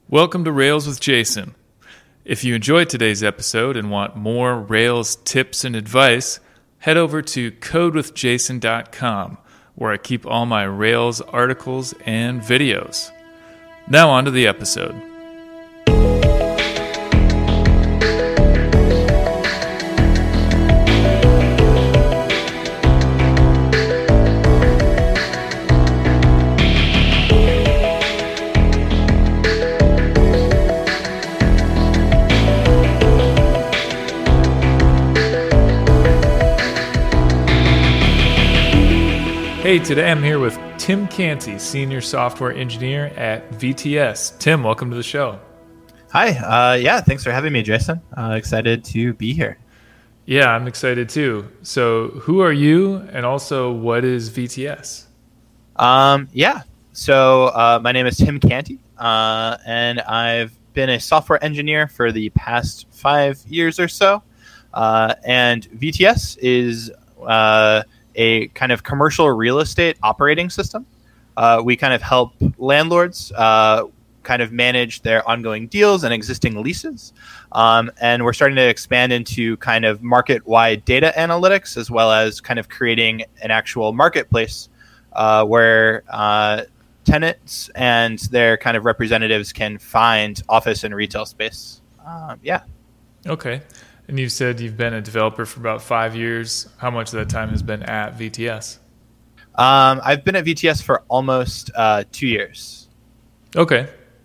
Welcome to Rails with Jason. If you enjoyed today's episode and want more Rails tips and advice, head over to codewithjason.com, where I keep all my Rails articles and videos. Now on to the episode. Hey, today I'm here with Tim Canty, Senior Software Engineer at VTS. Tim, welcome to the show. Hi. Thanks for having me, Jason. Excited to be here. Yeah, I'm excited too. So who are you, and also what is VTS? So my name is Tim Canty, and I've been a software engineer for the past 5 years or so. And VTS is a kind of commercial real estate operating system. We kind of help landlords kind of manage their ongoing deals and existing leases. And we're starting to expand into kind of market-wide data analytics, as well as kind of creating an actual marketplace where tenants and their kind of representatives can find office and retail space. Okay. And you said you've been a developer for about 5 years. How much of that time has been at VTS? I've been at VTS for almost 2 years. Okay.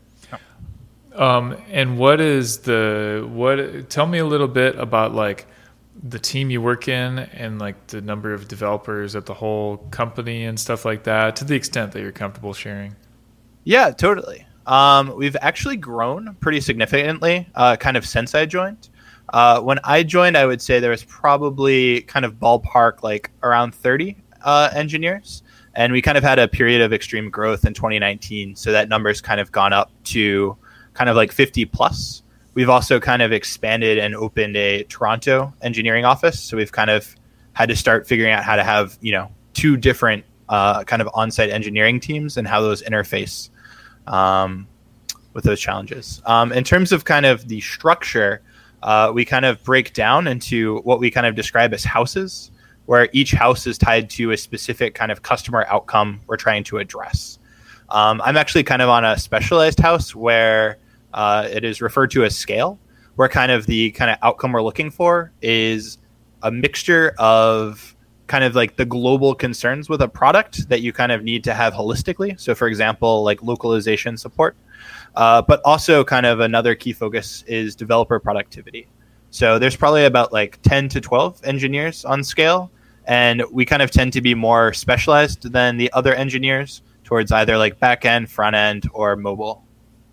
And tell me a little bit about like the team you work in and like the number of developers at the whole company and stuff like that, to the extent that you're comfortable sharing. Yeah, totally. We've actually grown pretty significantly kind of since I joined. When I joined, I would say there was probably kind of ballpark like around 30 engineers. And we kind of had a period of extreme growth in 2019. So that number's kind of gone up to kind of like 50 plus. We've also kind of expanded and opened a Toronto engineering office. So we've kind of had to start figuring out how to have, two different kind of on-site engineering teams and how those interface with those challenges. In terms of kind of the structure, we kind of break down into what we kind of describe as houses, where each house is tied to a specific kind of customer outcome we're trying to address. I'm actually kind of on a specialized house where it is referred to as scale, where kind of the kind of outcome we're looking for is a mixture of kind of like the global concerns with a product that you kind of need to have holistically. So for example, like localization support. But also kind of another key focus is developer productivity. So there's probably about like 10 to 12 engineers on scale, and we kind of tend to be more specialized than the other engineers towards either like back end, front end, or mobile.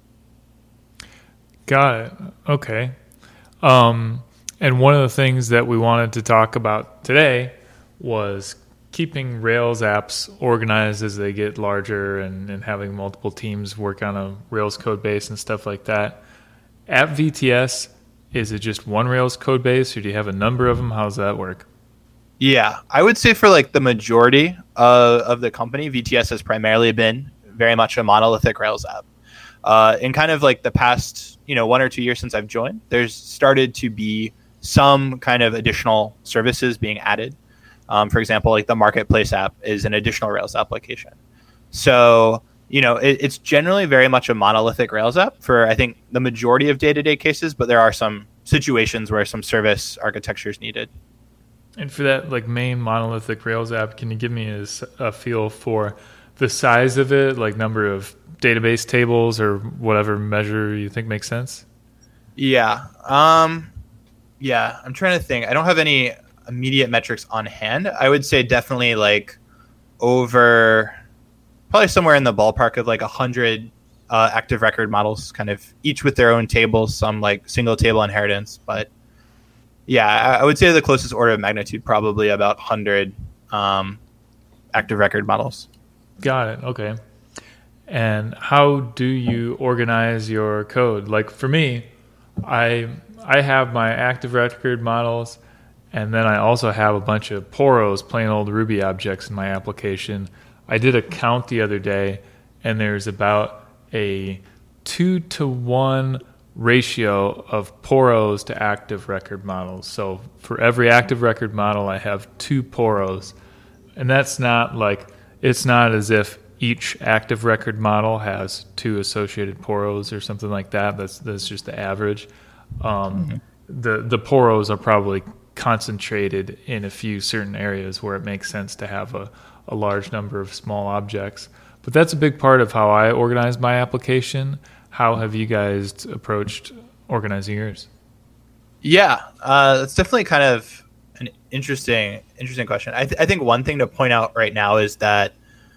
Got it. Okay. And one of the things that we wanted to talk about today was keeping Rails apps organized as they get larger and having multiple teams work on a Rails code base and stuff like that. At VTS, is it just one Rails code base, or do you have a number of them? How does that work? Yeah, I would say for like the majority of the company, VTS has primarily been very much a monolithic Rails app. In kind of like the past, 1 or 2 years since I've joined, there's started to be some kind of additional services being added. For example, like the marketplace app is an additional Rails application. So, it's generally very much a monolithic Rails app for, I think, the majority of day-to-day cases, but there are some situations where some service architecture is needed. And for that like main monolithic Rails app, can you give me a feel for the size of it, like number of database tables or whatever measure you think makes sense? Yeah. I'm trying to think. I don't have any immediate metrics on hand. I would say definitely like over probably somewhere in the ballpark of like 100 active record models, kind of each with their own tables, some like single table inheritance. But yeah, I would say the closest order of magnitude probably about 100 active record models. Got it. Okay. And how do you organize your code? Like for me, I have my active record models, and then I also have a bunch of poros, plain old Ruby objects in my application. I did a count the other day, and there's about a 2-to-1 ratio of poros to active record models. So for every active record model, I have 2 poros. And that's not like, it's not as if each active record model has 2 associated poros or something like that. That's just the average. The poros are probably concentrated in a few certain areas where it makes sense to have a large number of small objects. But that's a big part of how I organize my application. How have you guys approached organizing yours? Yeah, that's definitely kind of an interesting question. I think one thing to point out right now is that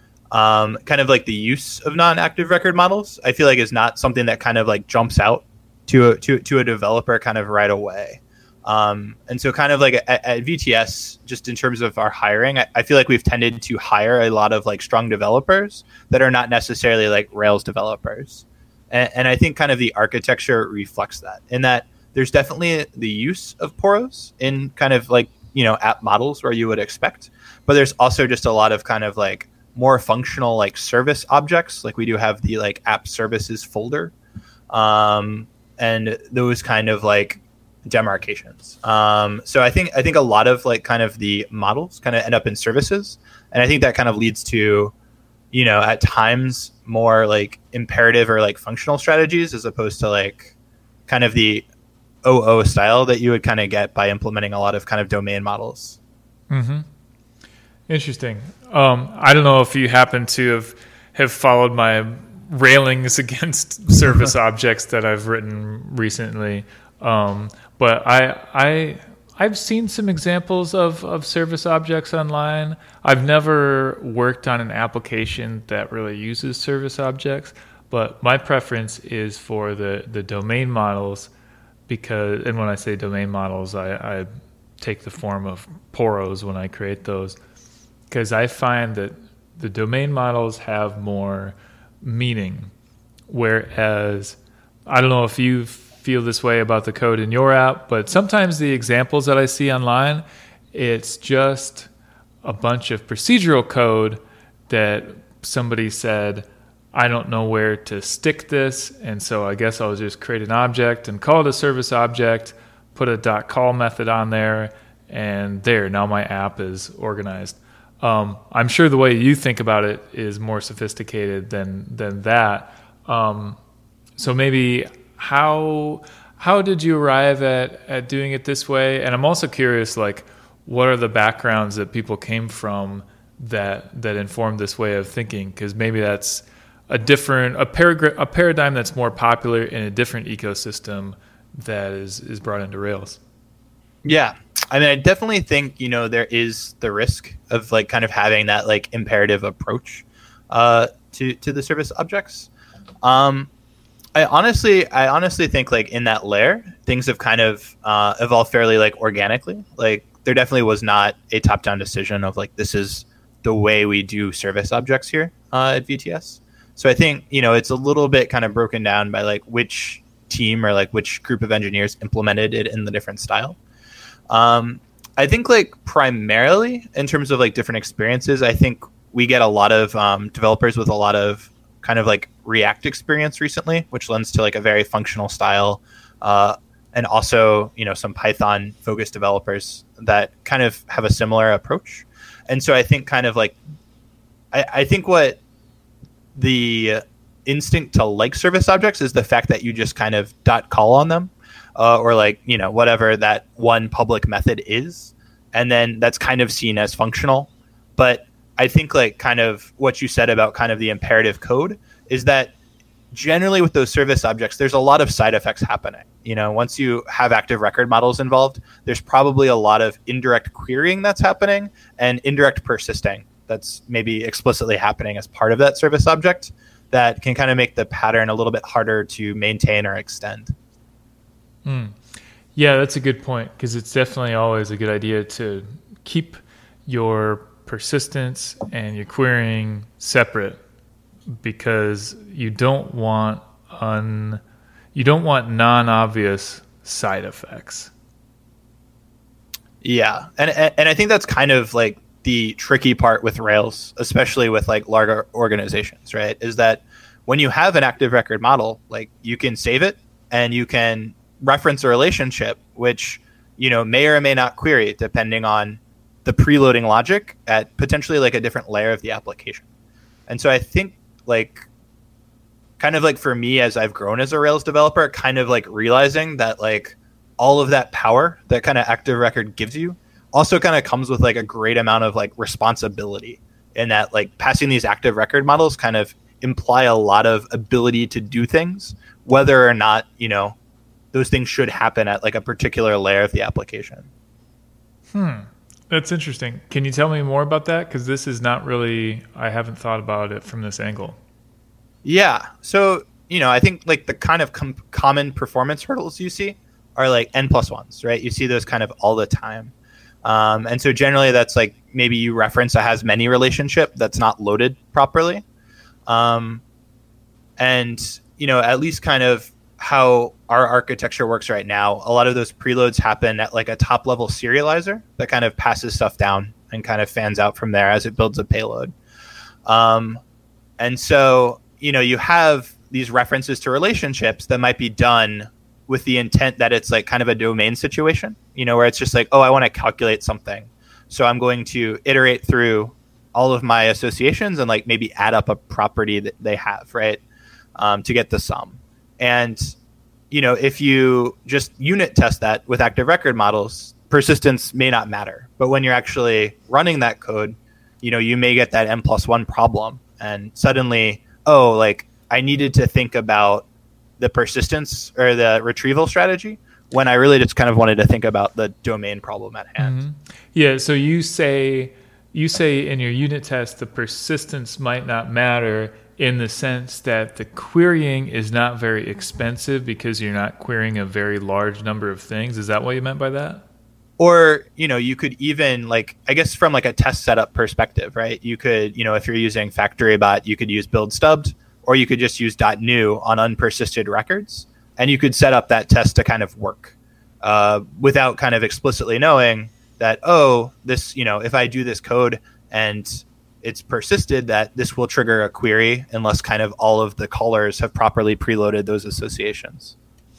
kind of like the use of non-active record models, I feel like is not something that kind of like jumps out to a developer kind of right away. And so kind of like at VTS, just in terms of our hiring, I feel like we've tended to hire a lot of like strong developers that are not necessarily like Rails developers. And I think kind of the architecture reflects that, in that there's definitely the use of poros in kind of like, app models where you would expect, but there's also just a lot of kind of like more functional like service objects. Like we do have the like app services folder, and those kind of like demarcations. So I think a lot of like kind of the models kind of end up in services, and I think that kind of leads to, at times more like imperative or like functional strategies as opposed to like kind of the OO style that you would kind of get by implementing a lot of kind of domain models. Mm-hmm. Interesting. I don't know if you happen to have followed my railings against service objects that I've written recently. But I've seen some examples of service objects online. I've never worked on an application that really uses service objects, but my preference is for the domain models, and when I say domain models, I take the form of poros when I create those, because I find that the domain models have more meaning, whereas I don't know if you feel this way about the code in your app, but sometimes the examples that I see online, it's just a bunch of procedural code that somebody said, I don't know where to stick this, and so I guess I'll just create an object and call it a service object, put a .call method on there, and there, now my app is organized. I'm sure the way you think about it is more sophisticated than that. So maybe how did you arrive at doing it this way? And I'm also curious, like, what are the backgrounds that people came from that informed this way of thinking? Because maybe that's a paradigm that's more popular in a different ecosystem that is brought into Rails. Yeah. I mean, I definitely think, there is the risk of like kind of having that like imperative approach to the service objects. I honestly think like in that layer, things have kind of evolved fairly like organically. Like there definitely was not a top-down decision of like, this is the way we do service objects here at VTS. So I think, it's a little bit kind of broken down by like which team or like which group of engineers implemented it in the different style. I think like primarily in terms of like different experiences, I think we get a lot of developers with a lot of kind of like React experience recently, which lends to like a very functional style, and also some Python focused developers that kind of have a similar approach. And so I think kind of like I think what the instinct to like service objects is the fact that you just kind of .call on them, or like whatever that one public method is, and then that's kind of seen as functional. But I think like kind of what you said about kind of the imperative code is that generally with those service objects, there's a lot of side effects happening. Once you have active record models involved, there's probably a lot of indirect querying that's happening and indirect persisting that's maybe explicitly happening as part of that service object that can kind of make the pattern a little bit harder to maintain or extend. Yeah, that's a good point, because it's definitely always a good idea to keep your persistence and your querying separate, because you don't want non-obvious side effects. Yeah, and I think that's kind of like the tricky part with Rails, especially with like larger organizations, right? Is that when you have an active record model, like you can save it and you can reference a relationship, which, may or may not query depending on the preloading logic at potentially like a different layer of the application. And so I think like kind of like for me, as I've grown as a Rails developer, kind of like realizing that like all of that power that kind of active record gives you also kind of comes with like a great amount of like responsibility, in that like passing these active record models kind of imply a lot of ability to do things, whether or not, those things should happen at like a particular layer of the application. That's interesting. Can you tell me more about that? Because this is not really, I haven't thought about it from this angle. Yeah. So, I think like the kind of common performance hurdles you see are like N+1s, right? You see those kind of all the time. And so generally that's like maybe you reference a has many relationship that's not loaded properly. And, at least kind of how our architecture works right now, a lot of those preloads happen at like a top level serializer that kind of passes stuff down and kind of fans out from there as it builds a payload. And so, you have these references to relationships that might be done with the intent that it's like kind of a domain situation, where it's just like, oh, I want to calculate something. So I'm going to iterate through all of my associations and like maybe add up a property that they have, right? To get the sum. And, if you just unit test that with active record models, persistence may not matter. But when you're actually running that code, you may get that N+1 problem. And suddenly, oh, like I needed to think about the persistence or the retrieval strategy when I really just kind of wanted to think about the domain problem at hand. Mm-hmm. Yeah. So you say in your unit test, the persistence might not matter in the sense that the querying is not very expensive because you're not querying a very large number of things. Is that what you meant by that? Or, you could even like, I guess from like a test setup perspective, right? You could, if you're using FactoryBot, you could use build stubbed, or you could just use .new on unpersisted records. And you could set up that test to kind of work without kind of explicitly knowing that, oh, this, if I do this code and it's persisted, that this will trigger a query unless kind of all of the callers have properly preloaded those associations.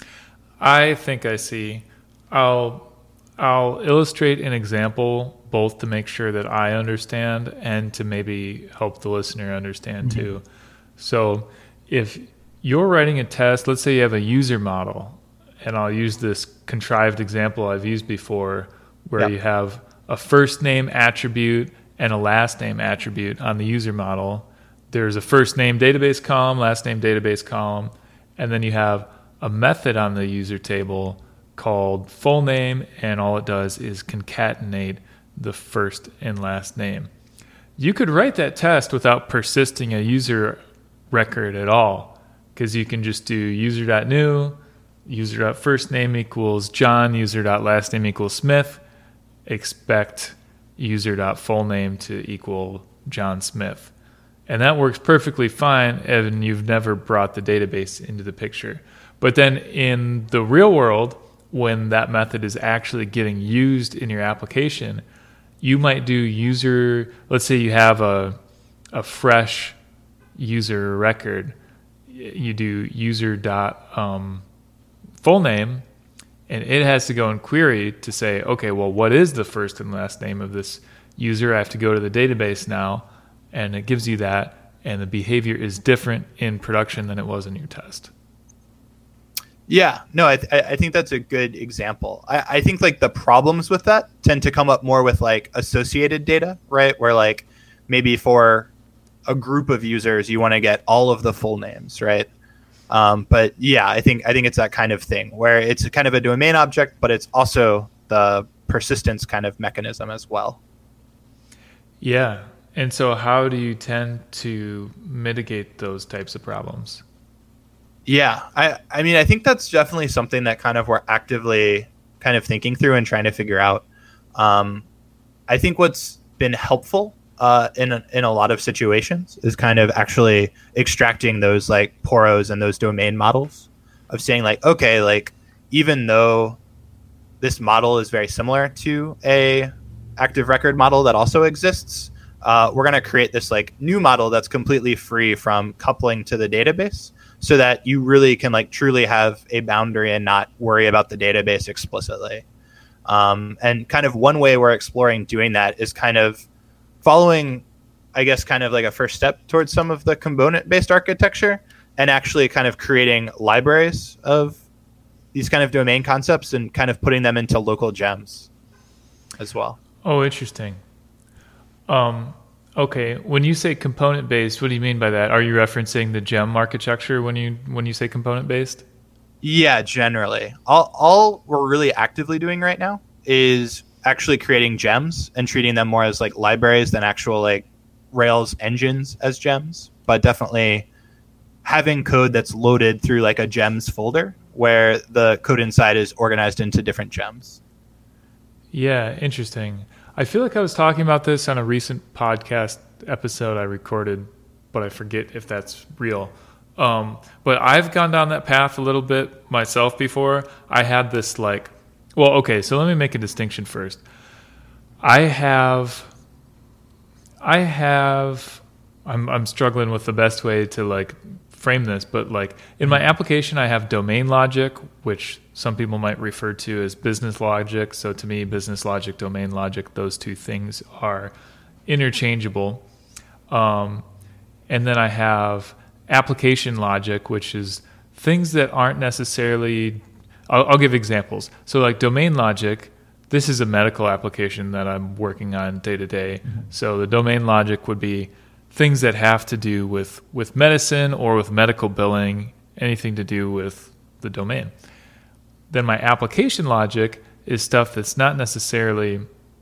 I think I see. I'll illustrate an example both to make sure that I understand and to maybe help the listener understand too. So if you're writing a test, let's say you have a user model, and I'll use this contrived example I've used before where you have a first name attribute and a last name attribute on the user model. There's a first name database column, last name database column, and then you have a method on the user table called full name, and all it does is concatenate the first and last name. You could write that test without persisting a user record at all, because you can just do user.new, user.firstname equals John, user.lastname equals Smith, expect user.fullname to equal John Smith. And that works perfectly fine, and you've never brought the database into the picture. But then in the real world, when that method is actually getting used in your application, you might do user, let's say you have a fresh user record. You do user.fullname, and it has to go and query to say, okay, well, what is the first and last name of this user? I have to go to the database now, and it gives you that, and the behavior is different in production than it was in your test. Yeah, no, I think that's a good example. I think like the problems with that tend to come up more with like associated data, right? Where like maybe for a group of users, you want to get all of the full names, right? But yeah, I think it's that kind of thing where it's kind of a domain object, but it's also the persistence kind of mechanism as well. Yeah. And so how do you tend to mitigate those types of problems? Yeah, I mean, I think that's definitely something that kind of we're actively kind of thinking through and trying to figure out. I think what's been helpful in a lot of situations is kind of actually extracting those like poros and those domain models of saying like, okay, like even though this model is very similar to a active record model that also exists, we're going to create this like new model that's completely free from coupling to the database, so that you really can like truly have a boundary and not worry about the database explicitly. And kind of one way we're exploring doing that is kind of following, I guess, kind of like a first step towards some of the component-based architecture, and actually kind of creating libraries of these kind of domain concepts and kind of putting them into local gems as well. Oh, interesting. Okay, when you say component-based, what do you mean by that? Are you referencing the gem architecture when you say component-based? Yeah, generally. All we're really actively doing right now is actually creating gems and treating them more as like libraries than actual like Rails engines as gems, but definitely having code that's loaded through like a gems folder where the code inside is organized into different gems. Yeah, interesting. I feel like I was talking about this on a recent podcast episode I recorded, but I forget if that's real. But I've gone down that path a little bit myself before. I had this like, well, okay, so let me make a distinction first. I'm struggling with the best way to like frame this, but like in my application, I have domain logic, which some people might refer to as business logic. So to me, business logic, domain logic, those two things are interchangeable. And then I have application logic, which is things that aren't necessarily, I'll give examples. So like domain logic, this is a medical application that I'm working on day to day. So the domain logic would be things that have to do with medicine or with medical billing, anything to do with the domain. Then my application logic is stuff that's not necessarily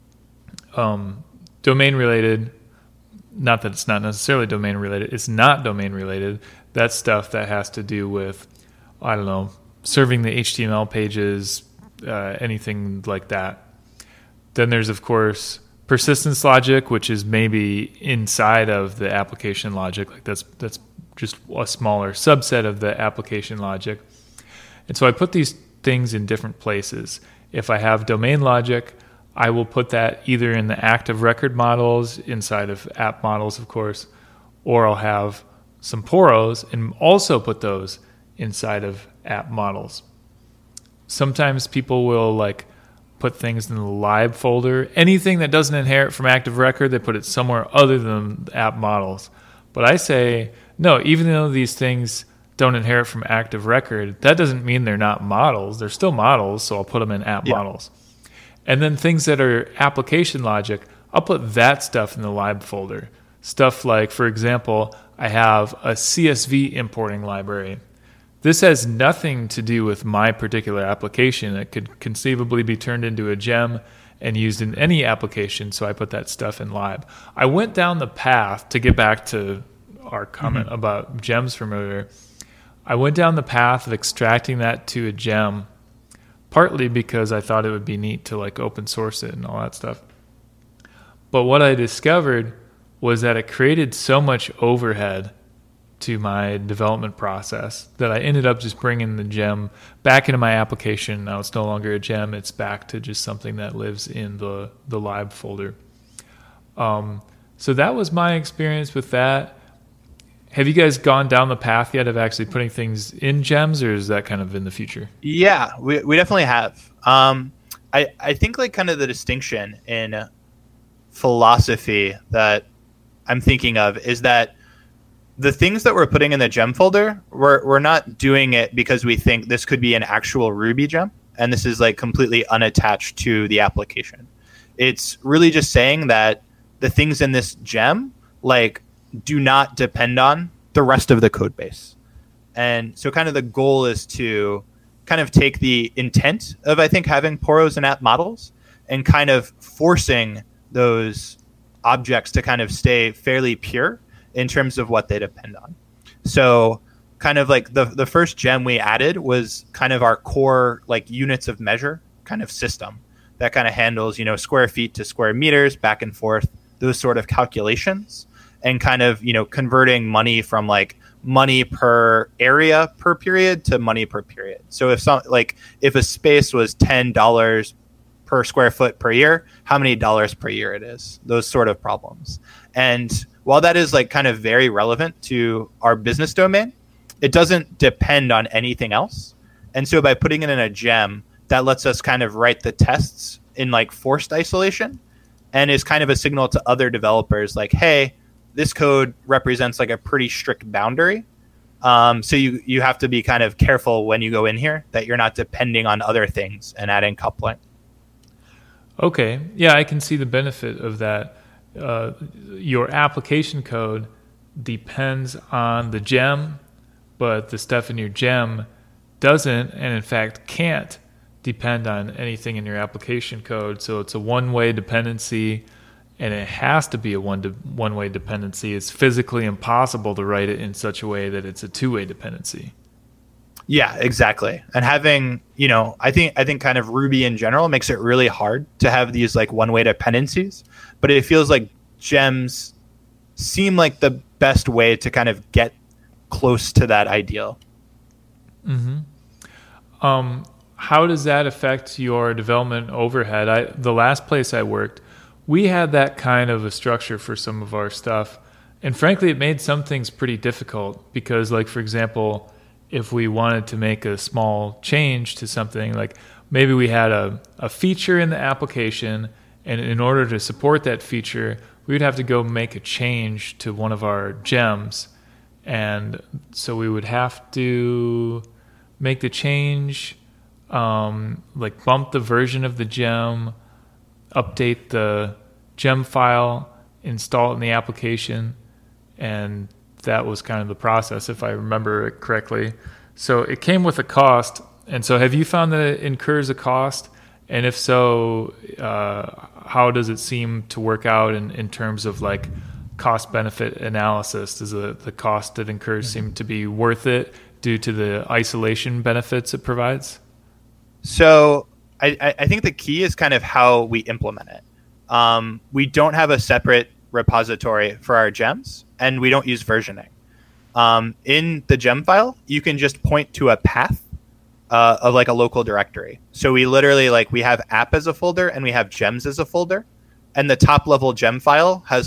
domain related. Not that it's not necessarily domain related. It's not domain related. That's stuff that has to do with, I don't know, serving the HTML pages, anything like that. Then there's, of course, persistence logic, which is maybe inside of the application logic. Like that's just a smaller subset of the application logic. And so I put these things in different places. If I have domain logic, I will put that either in the active record models inside of app models, of course, or I'll have some poros and also put those inside of app models. Sometimes people will like put things in the lib folder. Anything that doesn't inherit from active record, they put it somewhere other than app models. But I say, no, even though these things don't inherit from active record, that doesn't mean they're not models. They're still models, so I'll put them in app models. And then things that are application logic, I'll put that stuff in the lib folder. Stuff like, for example, I have a CSV importing library. This has nothing to do with my particular application. It could conceivably be turned into a gem and used in any application, so I put that stuff in lib. I went down the path, to get back to our comment about gems from earlier, I went down the path of extracting that to a gem, partly because I thought it would be neat to like open source it and all that stuff. But what I discovered was that it created so much overhead to my development process that I ended up just bringing the gem back into my application. Now it's no longer a gem. It's back to just something that lives in the lib folder. So that was my experience with that. Have you guys gone down the path yet of actually putting things in gems, or is that kind of in the future? Yeah, we definitely have. I think like kind of the distinction in philosophy that I'm thinking of is that the things that we're putting in the gem folder, we're not doing it because we think this could be an actual Ruby gem, and this is like completely unattached to the application. It's really just saying that the things in this gem like do not depend on the rest of the code base. And so kind of the goal is to kind of take the intent of, I think, having poros and app models and kind of forcing those objects to kind of stay fairly pure in terms of what they depend on. So kind of like the first gem we added was kind of our core like units of measure kind of system that kind of handles, you know, square feet to square meters, back and forth, those sort of calculations, and kind of, you know, converting money from like money per area per period to money per period. So if a space was $10 per square foot per year, how many dollars per year it is, those sort of problems. And while that is like kind of very relevant to our business domain, it doesn't depend on anything else. And so by putting it in a gem, that lets us kind of write the tests in like forced isolation, and is kind of a signal to other developers like, hey, this code represents like a pretty strict boundary. So you have to be kind of careful when you go in here that you're not depending on other things and adding coupling. Okay. Yeah, I can see the benefit of that. Your application code depends on the gem, but the stuff in your gem doesn't, and in fact can't depend on anything in your application code. So it's a one-way dependency, and it has to be a one-way dependency. It's physically impossible to write it in such a way that it's a two-way dependency. Yeah, exactly. And having, I think kind of Ruby in general makes it really hard to have these like one-way dependencies, but it feels like gems seem like the best way to kind of get close to that ideal. Mm-hmm. How does that affect your development overhead? The last place I worked, we had that kind of a structure for some of our stuff. And frankly, it made some things pretty difficult because, like, for example, if we wanted to make a small change to something, like maybe we had a feature in the application, and in order to support that feature, we would have to go make a change to one of our gems. And so we would have to make the change, like bump the version of the gem, update the gem file, install it in the application, and that was kind of the process, if I remember it correctly. So it came with a cost. And so have you found that it incurs a cost? And if so, how does it seem to work out in terms of like cost benefit analysis? Does the cost it incurs seem to be worth it due to the isolation benefits it provides? So I think the key is kind of how we implement it. We don't have a separate repository for our gems, and we don't use versioning. In the gem file, you can just point to a path of like a local directory. So we literally we have app as a folder and we have gems as a folder, and the top level gem file has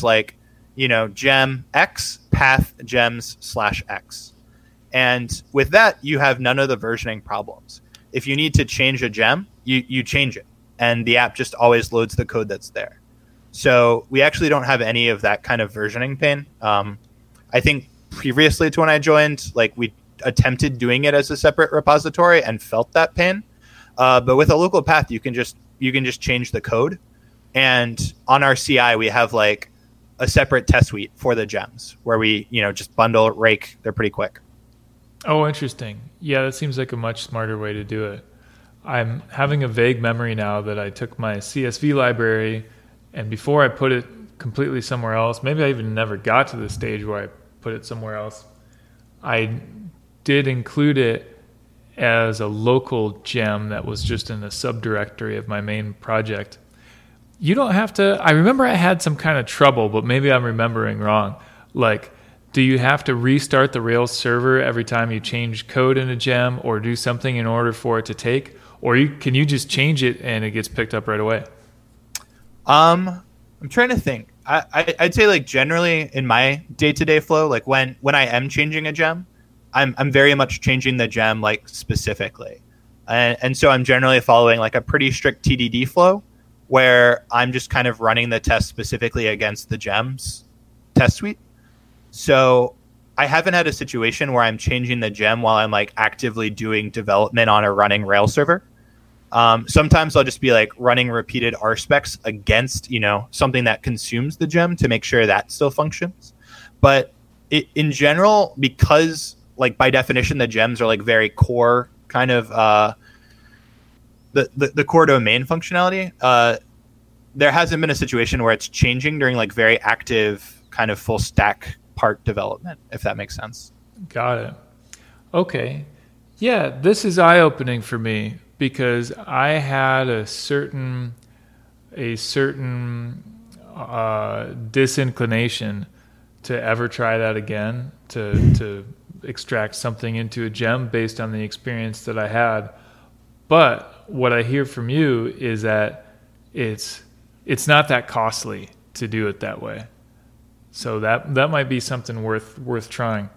gem x path gems /x. And with that, you have none of the versioning problems. If you need to change a gem, you change it, and the app just always loads the code that's there. So we actually don't have any of that kind of versioning pain. I think previously to when I joined, we attempted doing it as a separate repository and felt that pain. But with a local path, you can just change the code. And on our CI, we have a separate test suite for the gems where we just bundle, rake. They're pretty quick. Oh, interesting. Yeah, that seems like a much smarter way to do it. I'm having a vague memory now that I took my CSV library, and before I put it completely somewhere else, maybe I even never got to the stage where I put it somewhere else, I did include it as a local gem that was just in a subdirectory of my main project. You don't have to... I remember I had some kind of trouble, but maybe I'm remembering wrong. Do you have to restart the Rails server every time you change code in a gem or do something in order for it to take? Or can you just change it and it gets picked up right away? I'm trying to think. I'd say generally in my day-to-day flow, when I am changing a gem, I'm very much changing the gem specifically. And so I'm generally following a pretty strict TDD flow where I'm just kind of running the test specifically against the gems test suite. So I haven't had a situation where I'm changing the gem while I'm actively doing development on a running Rails server. Sometimes I'll just be running repeated RSpecs against, something that consumes the gem to make sure that still functions. But in general, because by definition, the gems are very core kind of the core domain functionality. There hasn't been a situation where it's changing during very active kind of full stack part development, if that makes sense. Got it. Okay. Yeah, this is eye-opening for me because I had a certain disinclination to ever try that again, to extract something into a gem based on the experience that I had. But what I hear from you is that it's not that costly to do it that way. So that might be something worth trying.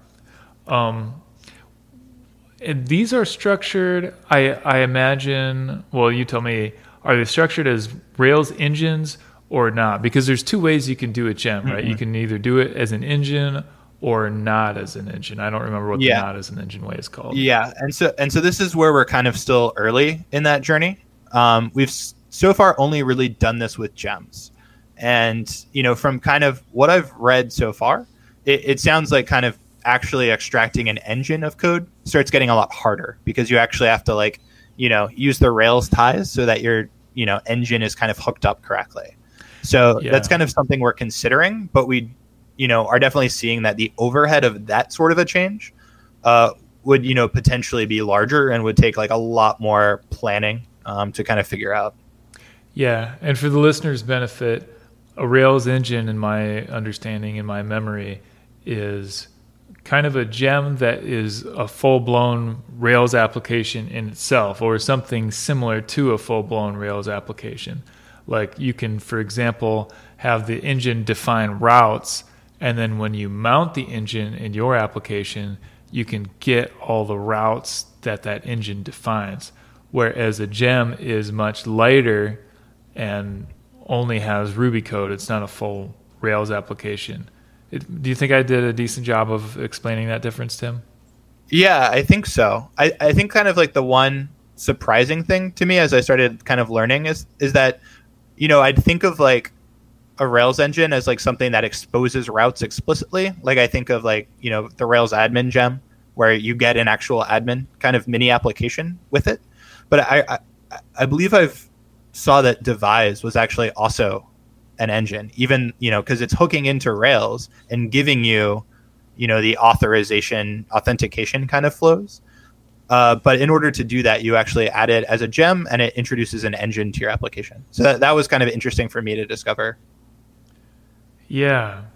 And these are structured, I imagine, well, you tell me, are they structured as Rails engines or not? Because there's two ways you can do a gem, right? You can either do it as an engine or not as an engine. I don't remember what the not as an engine way is called. Yeah, and so this is where we're kind of still early in that journey. We've so far only really done this with gems. And, from kind of what I've read so far, it sounds like kind of actually extracting an engine of code starts getting a lot harder because you actually have to use the Rails ties so that your, engine is kind of hooked up correctly. So that's kind of something we're considering, but we, are definitely seeing that the overhead of that sort of a change would, potentially be larger and would take a lot more planning to kind of figure out. Yeah. And for the listeners' benefit, a Rails engine, in my understanding, in my memory, is kind of a gem that is a full-blown Rails application in itself, or something similar to a full-blown Rails application. Like you can, for example, have the engine define routes, and then when you mount the engine in your application, you can get all the routes that engine defines. Whereas a gem is much lighter and only has Ruby code. It's not a full Rails application. Do you think I did a decent job of explaining that difference, Tim? Yeah, I think so. I think kind of the one surprising thing to me as I started kind of learning is that, I'd think of a Rails engine as something that exposes routes explicitly. I think of the Rails admin gem where you get an actual admin kind of mini application with it. But I believe I've saw that Devise was actually also an engine, even, because it's hooking into Rails and giving you, the authentication kind of flows. But in order to do that, you actually add it as a gem and it introduces an engine to your application. So that was kind of interesting for me to discover. Yeah.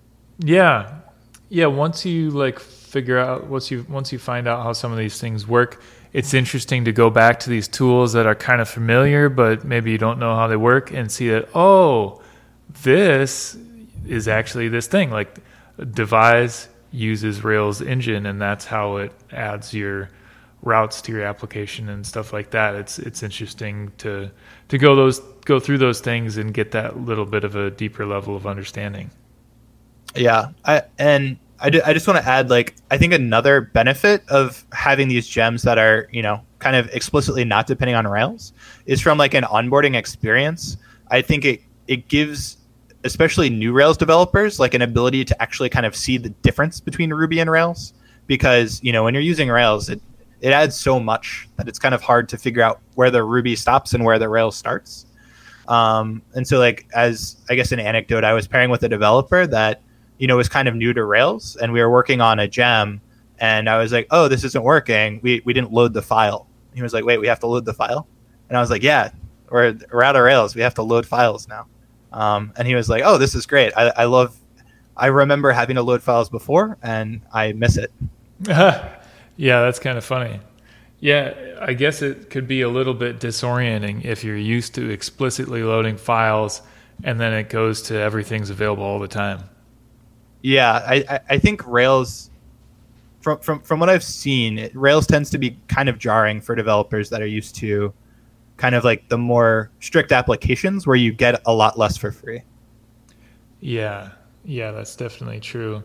Once you figure out, once you find out how some of these things work, it's interesting to go back to these tools that are kind of familiar, but maybe you don't know how they work, and see that, this is actually this thing. Devise uses Rails engine, and that's how it adds your routes to your application and stuff like that. It's interesting to go through those things and get that little bit of a deeper level of understanding. Yeah, I just want to add, I think another benefit of having these gems that are, kind of explicitly not depending on Rails is from an onboarding experience. I think it gives especially new Rails developers an ability to actually kind of see the difference between Ruby and Rails, because, when you're using Rails, it adds so much that it's kind of hard to figure out where the Ruby stops and where the Rails starts. And so as I guess an anecdote, I was pairing with a developer that, was kind of new to Rails, and we were working on a gem, and I was like, oh, this isn't working. We didn't load the file. He was like, wait, we have to load the file? And I was like, yeah, we're out of Rails. We have to load files now. And he was like, oh, this is great. I remember having to load files before, and I miss it. Yeah, that's kind of funny. Yeah, I guess it could be a little bit disorienting if you're used to explicitly loading files, and then it goes to everything's available all the time. Yeah, I think Rails, from what I've seen, Rails tends to be kind of jarring for developers that are used to kind of the more strict applications where you get a lot less for free. Yeah, that's definitely true.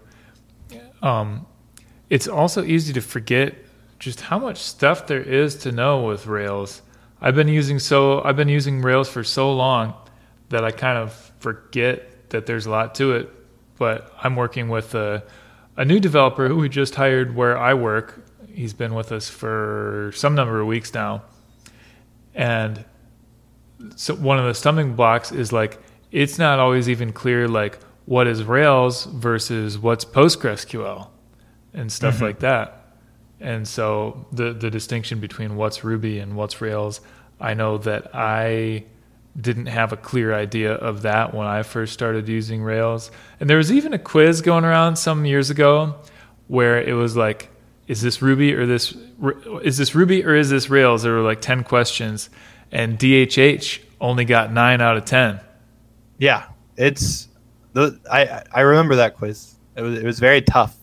It's also easy to forget just how much stuff there is to know with Rails. I've been using Rails for so long that I kind of forget that there's a lot to it. But I'm working with a new developer who we just hired where I work. He's been with us for some number of weeks now. And so one of the stumbling blocks is it's not always even clear what is Rails versus what's PostgreSQL and stuff like that. And so the distinction between what's Ruby and what's Rails, I know that I didn't have a clear idea of that when I first started using Rails. And there was even a quiz going around some years ago where it was is this Ruby or is this Rails? There were 10 questions, and DHH only got 9 out of 10. Yeah, it's I remember that quiz. It was very tough.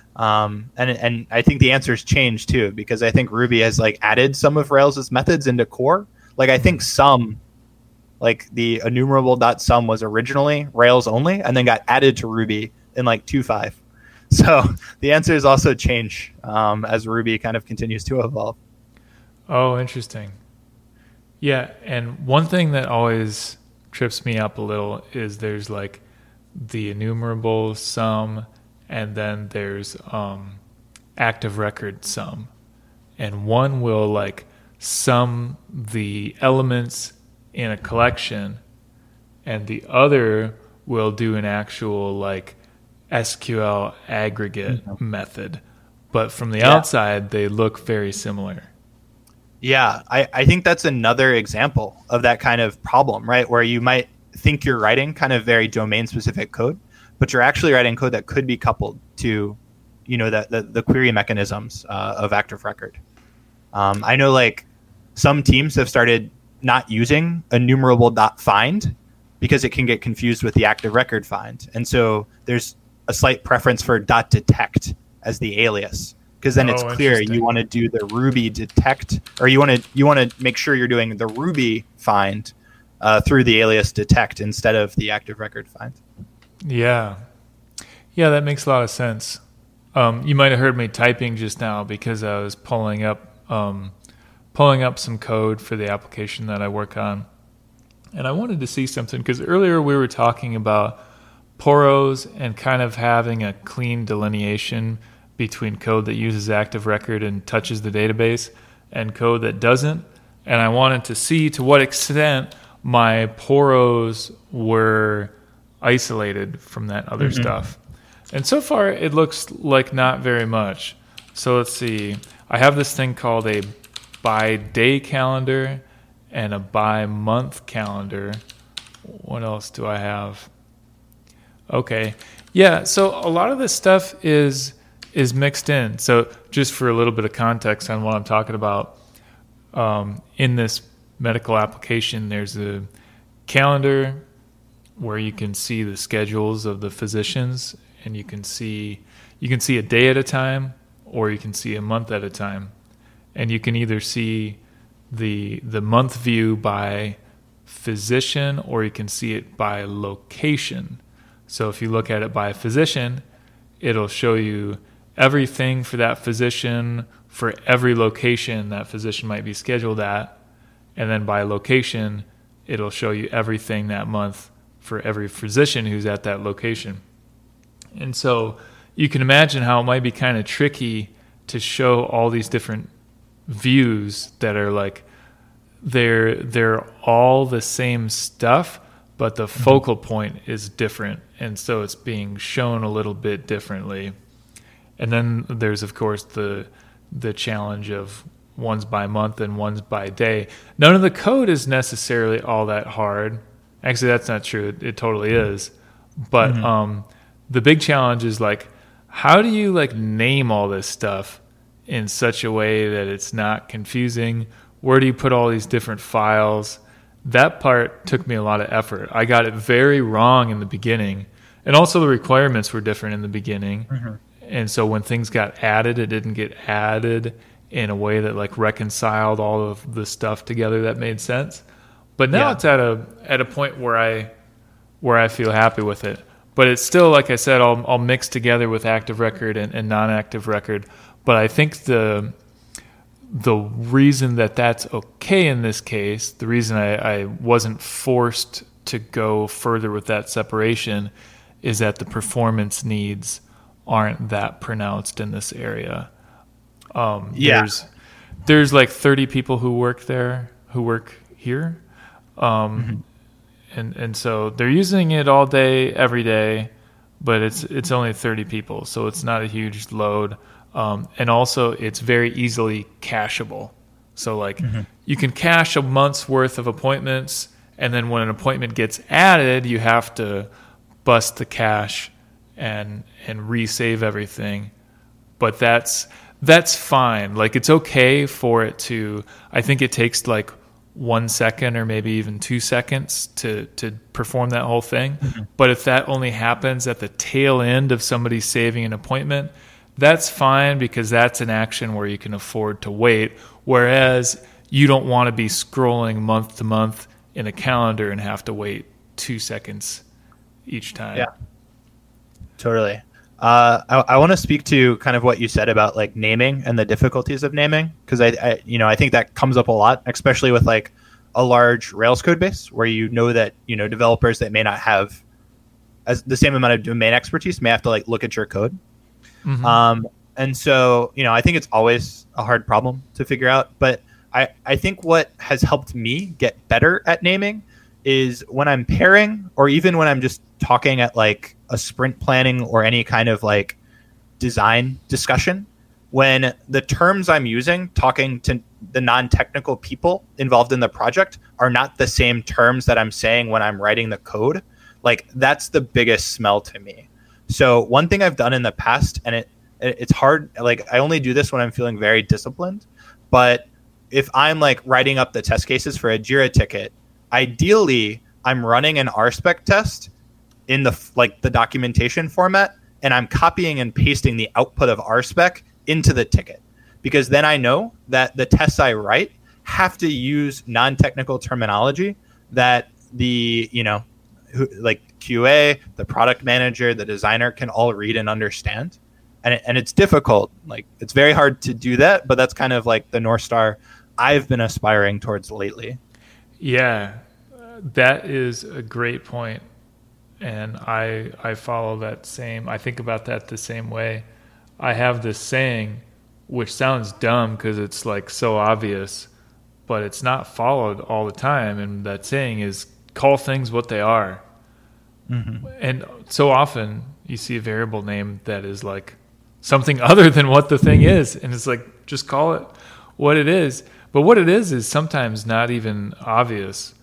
And I think the answers changed too, because I think Ruby has like added some of Rails' methods into core. Like I think some, like the enumerable.sum was originally Rails only and then got added to Ruby in like 2.5. So the answers also change as Ruby kind of continues to evolve. Oh, interesting. Yeah, and one thing that always trips me up a little is there's like the enumerable sum, and then there's active record sum, and one will like sum the elements in a collection, and the other will do an actual like SQL aggregate method, but from the outside they look very similar. Yeah, I think that's another example of that kind of problem, right? Where you might think you're writing kind of very domain specific code, but you're actually writing code that could be coupled to, the query mechanisms of active record. I know like some teams have started not using enumerable.find because it can get confused with the active record find. And so there's a slight preference for .detect as the alias, because then it's clear you want to do the Ruby detect, or you want to make sure you're doing the Ruby find through the alias detect instead of the active record find. Yeah, that makes a lot of sense. You might have heard me typing just now because I was pulling up some code for the application that I work on, and I wanted to see something because earlier we were talking about Poros and kind of having a clean delineation between code that uses active record and touches the database and code that doesn't. And I wanted to see to what extent my Poros were isolated from that other stuff. And so far it looks like not very much. So let's see. I have this thing called a by day calendar and a by month calendar. What else do I have? Okay. Yeah, so a lot of this stuff is mixed in. So just for a little bit of context on what I'm talking about, in this medical application, there's a calendar where you can see the schedules of the physicians, and you can see a day at a time, or you can see a month at a time. And you can either see the month view by physician, or you can see it by location. So if you look at it by physician, it'll show you everything for that physician for every location that physician might be scheduled at. And then by location, it'll show you everything that month for every physician who's at that location. And so you can imagine how it might be kind of tricky to show all these different views that are like, they're all the same stuff, but the focal point is different. And so it's being shown a little bit differently. And then there's, of course, the challenge of one's by month and one's by day. None of the code is necessarily all that hard. Actually, that's not true. It totally is. But the big challenge is like, how do you like name all this stuff in such a way that it's not confusing? Where do you put all these different files? That part took me a lot of effort. I got it very wrong in the beginning. And also the requirements were different in the beginning. And so when things got added, it didn't get added in a way that like reconciled all of the stuff together that made sense. But now it's at a point where I feel happy with it. But it's still, like I said, I'll mix together with active record and non-active record. But I think the reason that that's okay in this case, the reason I wasn't forced to go further with that separation, is that the performance needs aren't that pronounced in this area. There's like 30 people who work here. And so they're using it all day, every day, but it's only 30 people, so it's not a huge load. And also it's very easily cacheable. So like you can cache a month's worth of appointments, and then when an appointment gets added, you have to bust the cache and resave everything. But that's fine. Like it's okay for it to, I think it takes like 1 second or maybe even 2 seconds to perform that whole thing. But if that only happens at the tail end of somebody saving an appointment, that's fine, because that's an action where you can afford to wait. Whereas you don't want to be scrolling month to month in a calendar and have to wait 2 seconds each time. Yeah, totally. I want to speak to kind of what you said about like naming and the difficulties of naming, because I think that comes up a lot, especially with like a large Rails code base where that developers that may not have as the same amount of domain expertise may have to like look at your code. Mm-hmm. And so I think it's always a hard problem to figure out. But I think what has helped me get better at naming is when I'm pairing, or even when I'm just talking at like a sprint planning or any kind of like design discussion, when the terms I'm using talking to the non-technical people involved in the project are not the same terms that I'm saying when I'm writing the code, like that's the biggest smell to me. So one thing I've done in the past, and it's hard, like I only do this when I'm feeling very disciplined, but if I'm like writing up the test cases for a Jira ticket, ideally, I'm running an RSpec test in the documentation format, and I'm copying and pasting the output of RSpec into the ticket, because then I know that the tests I write have to use non-technical terminology that the like QA, the product manager, the designer can all read and understand. And it's difficult. Like it's very hard to do that, but that's kind of like the North Star I've been aspiring towards lately. Yeah, that is a great point. And I follow that same, I think about that the same way. I have this saying, which sounds dumb because it's like so obvious, but it's not followed all the time. And that saying is, call things what they are. Mm-hmm. And so often you see a variable name that is like something other than what the thing is. And it's like, just call it what it is. But what it is sometimes not even obvious.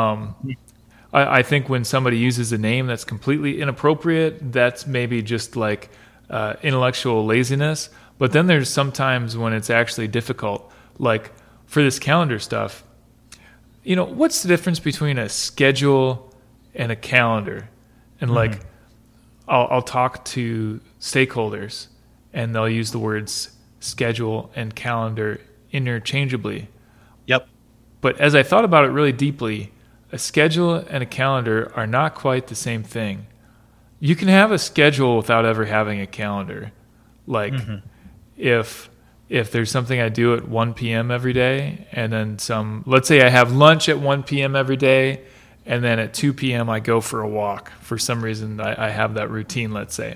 I think when somebody uses a name that's completely inappropriate, that's maybe just like intellectual laziness. But then there's sometimes when it's actually difficult, like for this calendar stuff, what's the difference between a schedule and a calendar? And like, I'll talk to stakeholders and they'll use the words schedule and calendar interchangeably. Yep. But as I thought about it really deeply, a schedule and a calendar are not quite the same thing. You can have a schedule without ever having a calendar. Like if there's something I do at 1 p.m. every day, and then let's say I have lunch at 1 p.m. every day, and then at 2 p.m. I go for a walk. For some reason, I have that routine, let's say.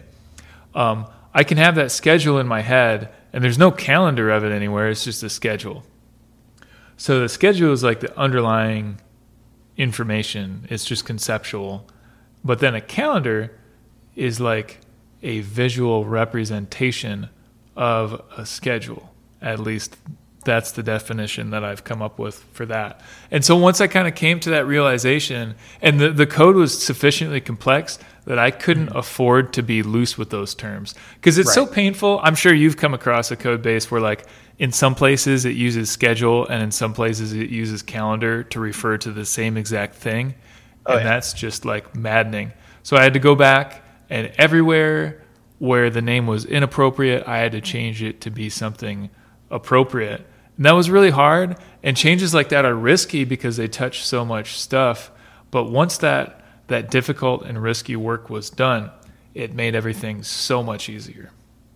I can have that schedule in my head, and there's no calendar of it anywhere. It's just a schedule. So the schedule is like the underlying information. It's just conceptual. But then a calendar is like a visual representation of a schedule. At least that's the definition that I've come up with for that. And so once I kind of came to that realization, and the code was sufficiently complex that I couldn't afford to be loose with those terms, because it's so painful. I'm sure you've come across a code base where like in some places it uses schedule and in some places it uses calendar to refer to the same exact thing. That's just like maddening. So I had to go back, and everywhere where the name was inappropriate, I had to change it to be something appropriate. And that was really hard, and changes like that are risky because they touch so much stuff. But once that difficult and risky work was done, it made everything so much easier.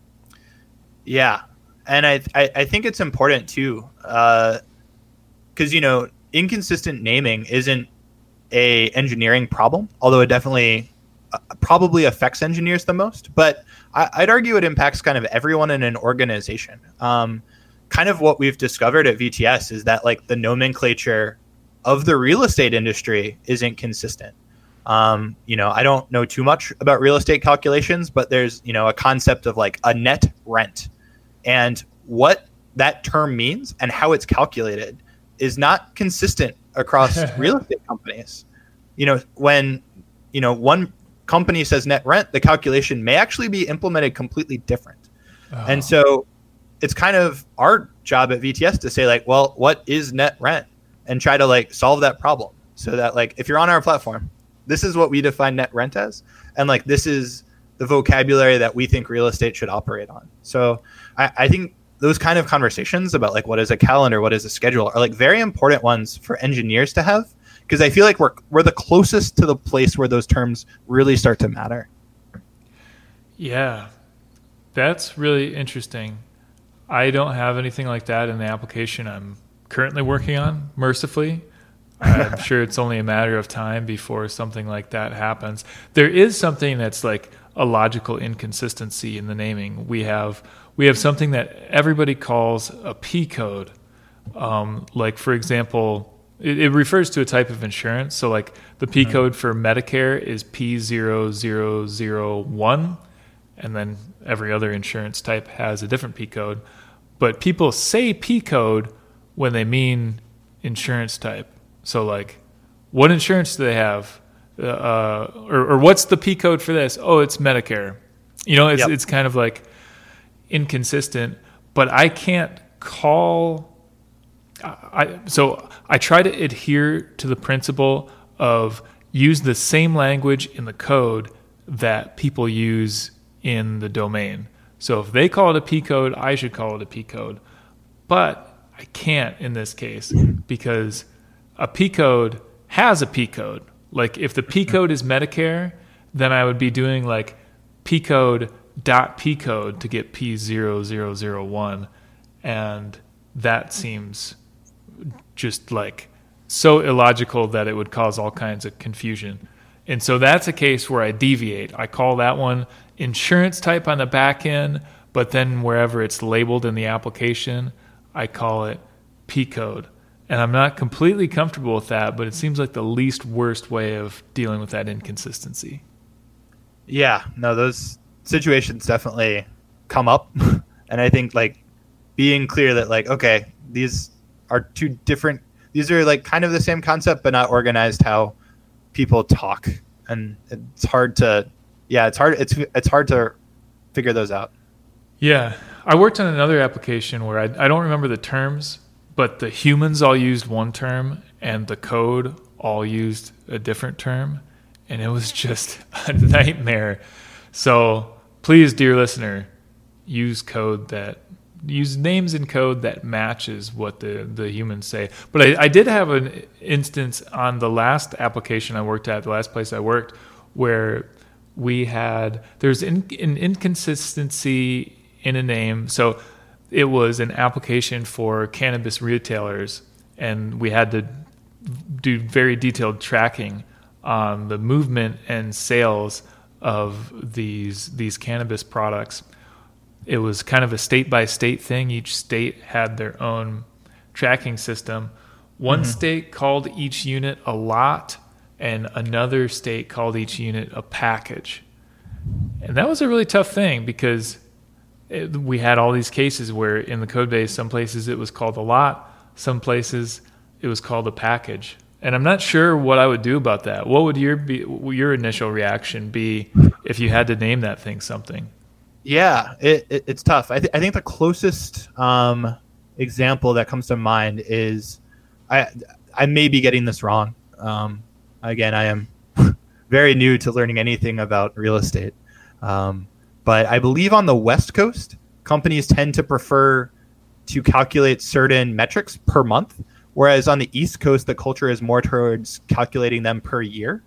Yeah. And I think it's important too, because, inconsistent naming isn't a engineering problem, although it definitely probably affects engineers the most. But I'd argue it impacts kind of everyone in an organization. Kind of what we've discovered at VTS is that like the nomenclature of the real estate industry isn't consistent. I don't know too much about real estate calculations, but there's, a concept of like a net rent, and what that term means and how it's calculated is not consistent across real estate companies. When, one company says net rent, the calculation may actually be implemented completely different. Oh. And so it's kind of our job at VTS to say like, well, what is net rent? and try to like solve that problem so that like if you're on our platform, this is what we define net rent as, and like this is the vocabulary that we think real estate should operate on. So I think those kind of conversations about like what is a calendar, what is a schedule, are like very important ones for engineers to have, because I feel like we're the closest to the place where those terms really start to matter. Yeah, that's really interesting. I don't have anything like that in the application I'm currently working on, mercifully. I'm sure it's only a matter of time before something like that happens. There is something that's like a logical inconsistency in the naming. We have something that everybody calls a P code. Like, for example, it refers to a type of insurance. So like the P code for Medicare is P0001, and then every other insurance type has a different P code. But people say P code when they mean insurance type. So like, what insurance do they have? Or what's the P code for this? Oh, it's Medicare. It's kind of like inconsistent, but I can't call. So I try to adhere to the principle of use the same language in the code that people use in the domain. So if they call it a P code, I should call it a P code. But I can't in this case because a P code has a P code. Like if the P code is Medicare, then I would be doing like P code dot P code to get P0001. And that seems just like so illogical that it would cause all kinds of confusion. And so that's a case where I deviate. I call that one insurance type on the back end, but then wherever it's labeled in the application, I call it P code. And I'm not completely comfortable with that, but it seems like the least worst way of dealing with that inconsistency. Yeah, no, those situations definitely come up. And I think like being clear that like, okay, these are these are like kind of the same concept, but not organized how people talk. And it's hard to figure those out. Yeah. I worked on another application where I don't remember the terms, but the humans all used one term and the code all used a different term. And it was just a nightmare. So please, dear listener, use names in code that matches what the humans say. But I did have an instance on the last application I worked at, the last place I worked, where there's an inconsistency in a name. So it was an application for cannabis retailers, and we had to do very detailed tracking on the movement and sales of these cannabis products. It was kind of a state-by-state thing. Each state had their own tracking system. One state called each unit a lot, and another state called each unit a package. And that was a really tough thing because we had all these cases where in the code base, some places it was called a lot, some places it was called a package. And I'm not sure what I would do about that. What would your initial reaction be if you had to name that thing something? Yeah, it's tough. I think the closest example that comes to mind is I may be getting this wrong. Again, I am very new to learning anything about real estate. But I believe on the West Coast, companies tend to prefer to calculate certain metrics per month, whereas on the East Coast, the culture is more towards calculating them per year.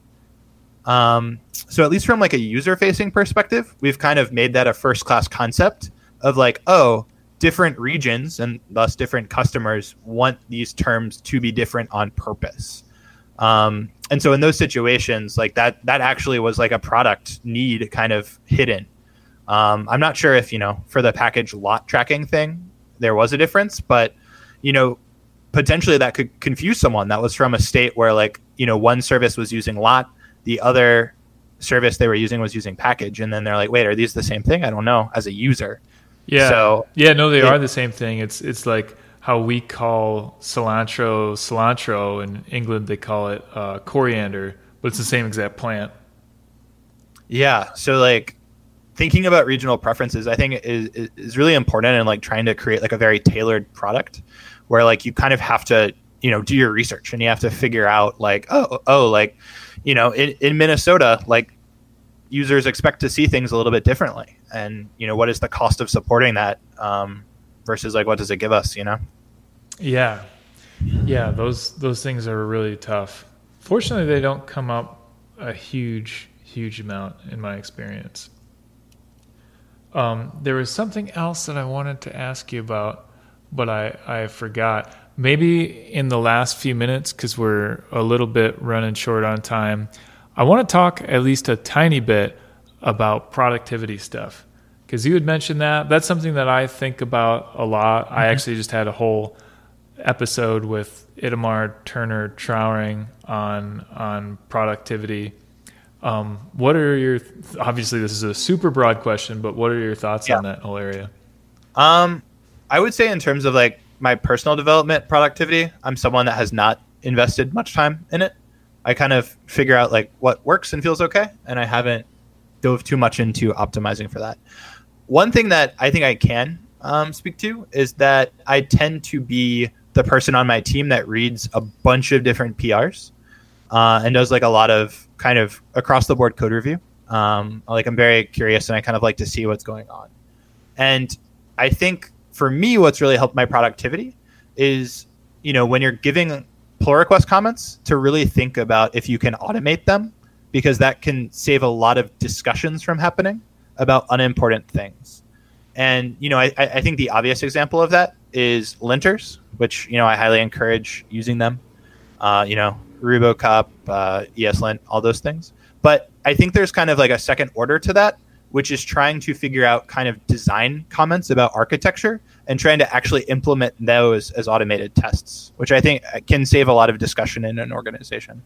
So at least from like a user-facing perspective, we've kind of made that a first-class concept of like, oh, different regions and thus different customers want these terms to be different on purpose. And so in those situations, like that actually was like a product need kind of hidden. I'm not sure if, for the package lot tracking thing, there was a difference, but, potentially that could confuse someone that was from a state where like, one service was using lot, the other service they were using was using package. And then they're like, wait, are these the same thing? I don't know as a user. Yeah. So no, they are the same thing. It's like how we call cilantro. In England, they call it coriander, but it's the same exact plant. Yeah. So like thinking about regional preferences, I think is really important in like trying to create like a very tailored product where like you kind of have to, do your research, and you have to figure out like, like, in Minnesota, like users expect to see things a little bit differently. And, what is the cost of supporting that versus like, what does it give us, Yeah. Yeah. Those things are really tough. Fortunately, they don't come up a huge amount in my experience. There was something else that I wanted to ask you about, but I forgot. Maybe in the last few minutes, because we're a little bit running short on time, I want to talk at least a tiny bit about productivity stuff. Because you had mentioned that. That's something that I think about a lot. I actually just had a whole episode with Itamar Turner-Trauring on productivity. What are your, obviously this is a super broad question, but what are your thoughts on that whole area? I would say in terms of like my personal development productivity, I'm someone that has not invested much time in it. I kind of figure out like what works and feels okay, and I haven't dove too much into optimizing for that. One thing that I think I can speak to is that I tend to be the person on my team that reads a bunch of different PRs and does like a lot of kind of across the board code review. Like I'm very curious, and I kind of like to see what's going on. And I think for me, what's really helped my productivity is, when you're giving pull request comments, to really think about if you can automate them, because that can save a lot of discussions from happening about unimportant things. And, I think the obvious example of that is linters, which, I highly encourage using them, RuboCop, ESLint, all those things. But I think there's kind of like a second order to that, which is trying to figure out kind of design comments about architecture and trying to actually implement those as automated tests, which I think can save a lot of discussion in an organization.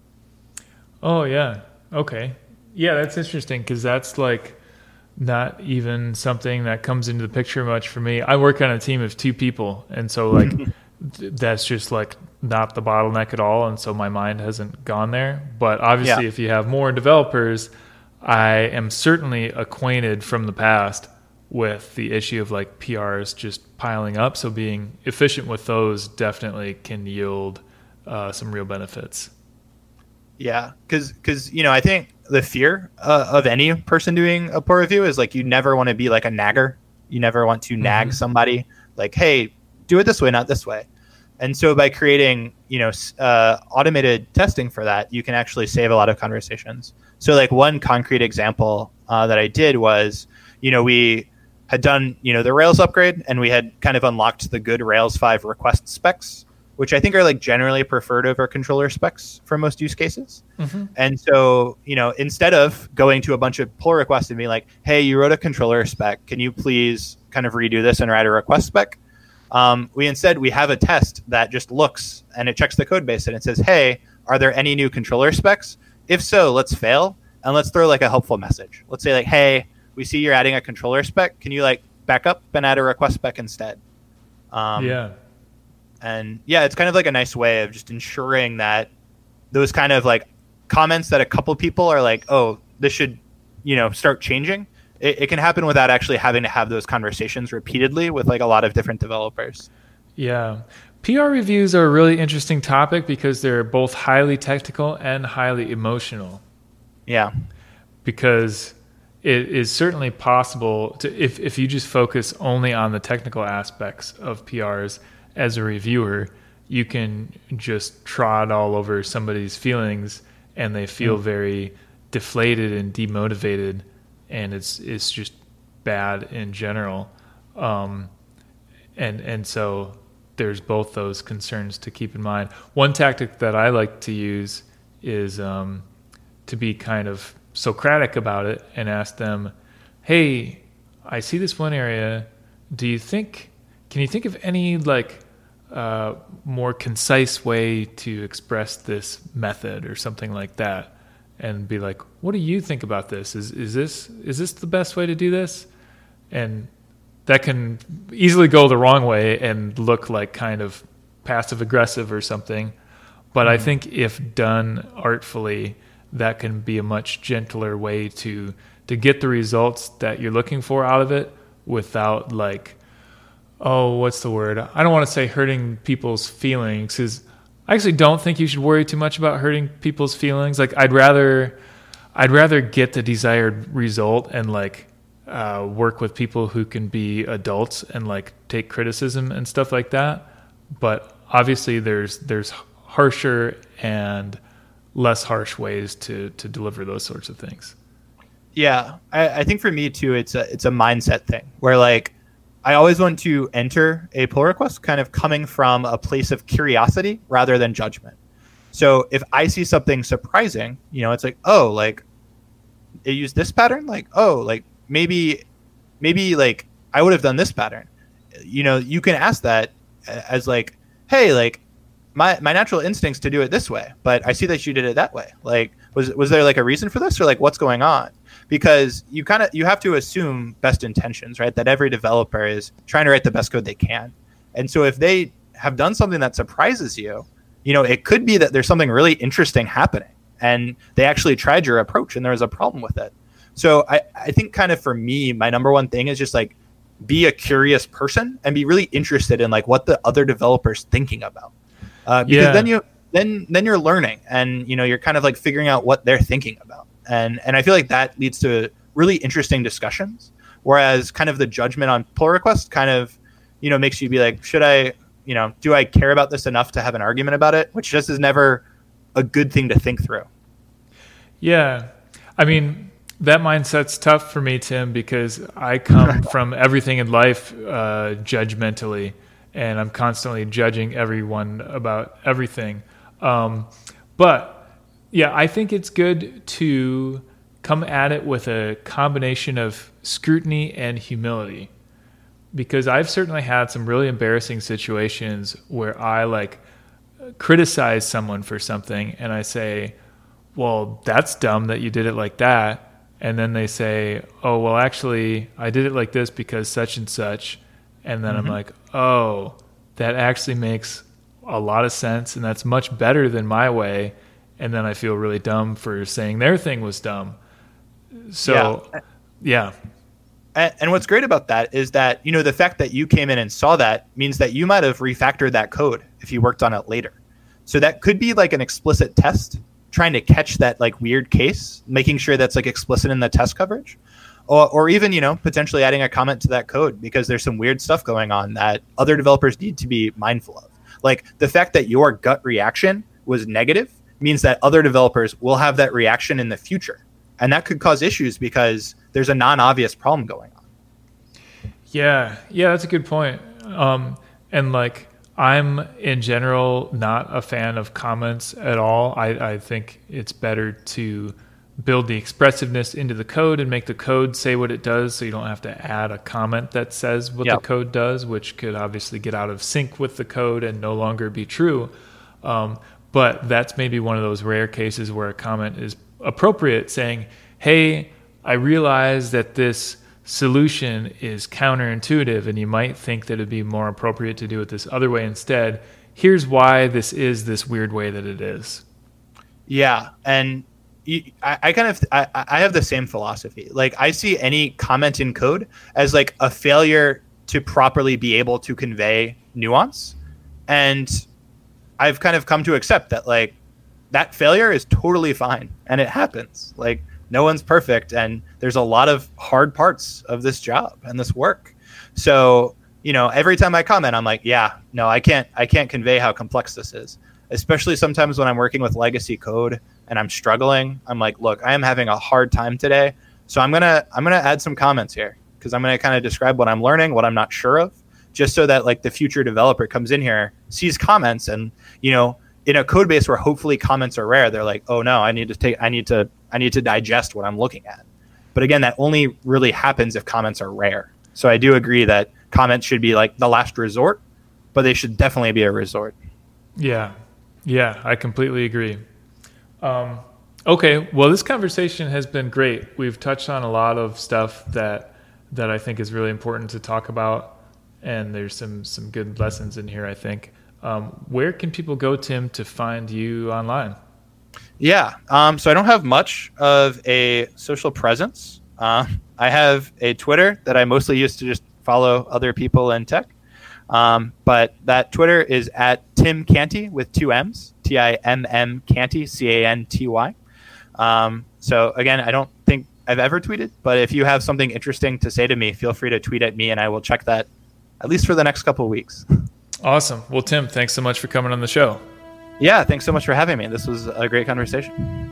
Oh, yeah. Okay. Yeah, that's interesting, because that's like not even something that comes into the picture much for me. I work on a team of 2 people, and so like that's just like not the bottleneck at all, and so my mind hasn't gone there. But obviously if you have more developers, I am certainly acquainted from the past with the issue of like PRs just piling up. So being efficient with those definitely can yield some real benefits. Yeah, because I think the fear of any person doing a pull review is like you never want to be like a nagger. You never want to nag somebody like, hey, do it this way, not this way. And so by creating automated testing for that, you can actually save a lot of conversations. So like one concrete example that I did was, we had done, the Rails upgrade, and we had kind of unlocked the good Rails 5 request specs, which I think are like generally preferred over controller specs for most use cases. And so, instead of going to a bunch of pull requests and being like, hey, you wrote a controller spec, can you please kind of redo this and write a request spec? We have a test that just looks and it checks the code base and it says, hey, are there any new controller specs? If so, let's fail and let's throw like a helpful message. Let's say like, hey, we see you're adding a controller spec. Can you like back up and add a request spec instead? And it's kind of like a nice way of just ensuring that those kind of like comments that a couple people are like, oh, this should, start changing. It can happen without actually having to have those conversations repeatedly with like a lot of different developers. Yeah. PR reviews are a really interesting topic because they're both highly technical and highly emotional. Yeah. Because it is certainly possible to, if you just focus only on the technical aspects of PRs as a reviewer, you can just trot all over somebody's feelings and they feel very deflated and demotivated, and it's just bad in general. And so there's both those concerns to keep in mind. One tactic that I like to use is to be kind of Socratic about it and ask them, hey, I see this one area. Can you think of any like more concise way to express this method or something like that? And be like, what do you think about this? Is this the best way to do this? And that can easily go the wrong way and look like kind of passive aggressive or something. But I think if done artfully, that can be a much gentler way to get the results that you're looking for out of it without like what's the word? I don't want to say hurting people's feelings, because I actually don't think you should worry too much about hurting people's feelings. Like I'd rather get the desired result and like work with people who can be adults and like take criticism and stuff like that. But obviously there's harsher and less harsh ways to deliver those sorts of things. Yeah, I think for me too, it's a mindset thing where like I always want to enter a pull request kind of coming from a place of curiosity rather than judgment. So if I see something surprising, it's like, oh, like it used this pattern, like, oh, like maybe like I would have done this pattern. You can ask that as like, hey, like my natural instincts to do it this way, but I see that you did it that way. Like, was there like a reason for this, or like what's going on? Because you have to assume best intentions, right? That every developer is trying to write the best code they can. And so if they have done something that surprises you, it could be that there's something really interesting happening and they actually tried your approach and there was a problem with it. So I think kind of for me, my number one thing is just like be a curious person and be really interested in like what the other developer's thinking about. Because then you're learning and you're kind of like figuring out what they're thinking about. And I feel like that leads to really interesting discussions. Whereas kind of the judgment on pull requests kind of, makes you be like, should I, do I care about this enough to have an argument about it? Which just is never a good thing to think through. Yeah. I mean, that mindset's tough for me, Tim, because I come from everything in life judgmentally, and I'm constantly judging everyone about everything. But yeah, I think it's good to come at it with a combination of scrutiny and humility, because I've certainly had some really embarrassing situations where I like criticize someone for something and I say, well, that's dumb that you did it like that. And then they say, oh, well, actually, I did it like this because such and such. And then I'm like, oh, that actually makes a lot of sense. And that's much better than my way. And then I feel really dumb for saying their thing was dumb. So, yeah. And what's great about that is that, the fact that you came in and saw that means that you might have refactored that code if you worked on it later. So that could be like an explicit test, trying to catch that like weird case, making sure that's like explicit in the test coverage. Or even, potentially adding a comment to that code because there's some weird stuff going on that other developers need to be mindful of. Like the fact that your gut reaction was negative means that other developers will have that reaction in the future. And that could cause issues because there's a non-obvious problem going on. Yeah, that's a good point. And like, I'm in general not a fan of comments at all. I think it's better to build the expressiveness into the code and make the code say what it does, so you don't have to add a comment that says what the code does, which could obviously get out of sync with the code and no longer be true. But that's maybe one of those rare cases where a comment is appropriate, saying, hey, I realize that this solution is counterintuitive and you might think that it'd be more appropriate to do it this other way instead. Here's why this is this weird way that it is. Yeah. And I have the same philosophy. Like I see any comment in code as like a failure to properly be able to convey nuance. And I've kind of come to accept that like that failure is totally fine and it happens. Like no one's perfect and there's a lot of hard parts of this job and this work. So, every time I comment, I'm like, yeah, no, I can't convey how complex this is. Especially sometimes when I'm working with legacy code and I'm struggling. I'm like, look, I am having a hard time today. So I'm going to add some comments here because I'm going to kind of describe what I'm learning, what I'm not sure of, just so that like the future developer comes in here, sees comments and, in a code base where hopefully comments are rare, they're like, oh no, I need to digest what I'm looking at. But again, that only really happens if comments are rare. So I do agree that comments should be like the last resort, but they should definitely be a resort. Yeah, I completely agree. Okay, well, this conversation has been great. We've touched on a lot of stuff that I think is really important to talk about, and there's some good lessons in here, I think. Where can people go, Tim, to find you online? Yeah, so I don't have much of a social presence. I have a Twitter that I mostly use to just follow other people in tech. But that Twitter is at Tim Canty with 2 M's, TIMM Canty, CANTY. So again, I don't think I've ever tweeted, but if you have something interesting to say to me, feel free to tweet at me and I will check that at least for the next couple of weeks. Awesome. Well, Tim, thanks so much for coming on the show. Yeah, thanks so much for having me. This was a great conversation.